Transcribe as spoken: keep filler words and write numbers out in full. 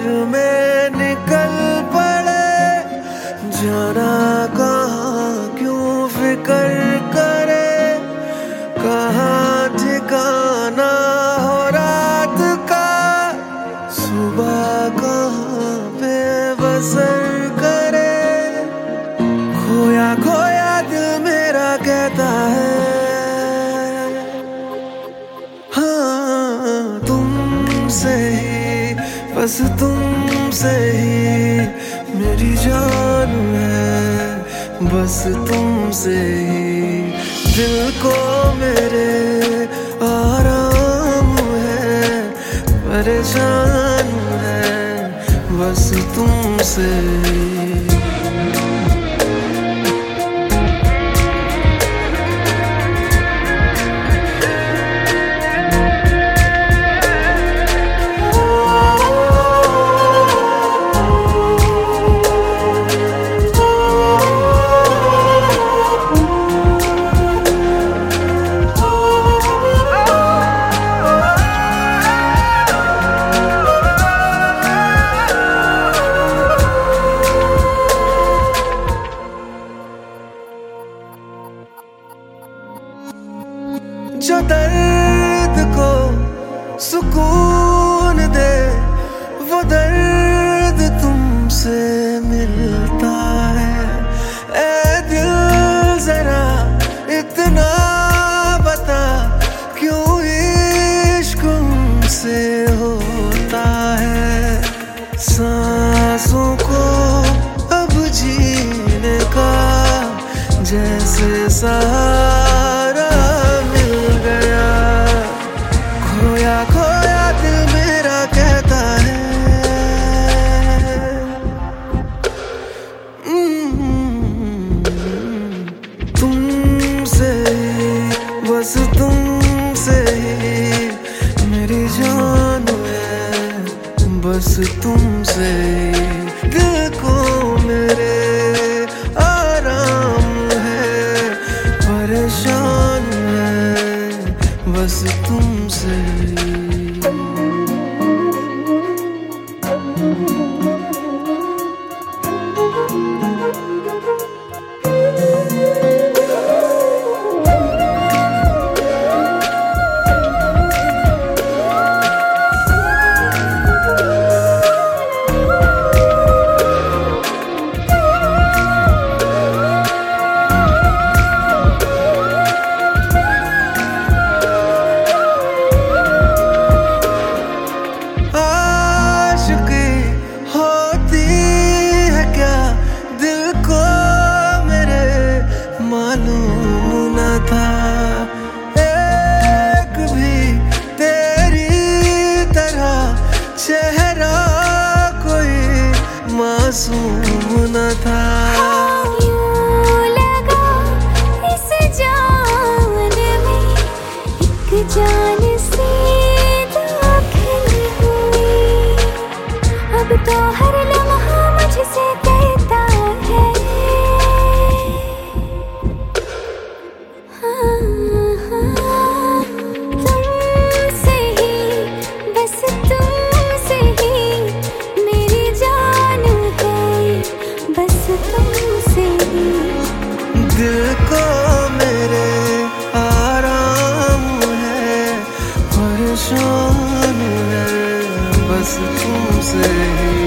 में निकल पड़े, जाना कहाँ क्यों फिकर करे, कहाँ ठिकाना हो रात का, सुबह कहाँ पे बसर करे, खोया खोया दिल मेरा कहता है हाँ तुमसे ही, बस तुमसे ही मेरी जान है, बस तुमसे ही दिल को मेरे आराम है, परेशान है बस तुमसे ही। जो दर्द को सुकून दे, वो दर्द तुमसे मिलता है। ऐ दिल जरा इतना बता, क्यों इश्क तुमसे होता है। सांसों को अब जीने का जैसे सहारा मिल गया, खोया खोया दिल मेरा कहता है तुमसे ही, बस तुमसे ही मेरी जान है, बस तुमसे ही दिल को मेरे आराम है, परेशान है बस तुमसे ही। मालूम न था एक भी तेरी तरह चेहरा कोई मासूम न था। यूं लगा इस जान में एक जान सी दाखिल हुई, अब तो हर लम्हा मुझसे कहता है तुमसे ही, बस तुमसे ही मेरी जान है, बस तुमसे ही दिल को मेरे आराम है, परेशान है बस तुमसे ही।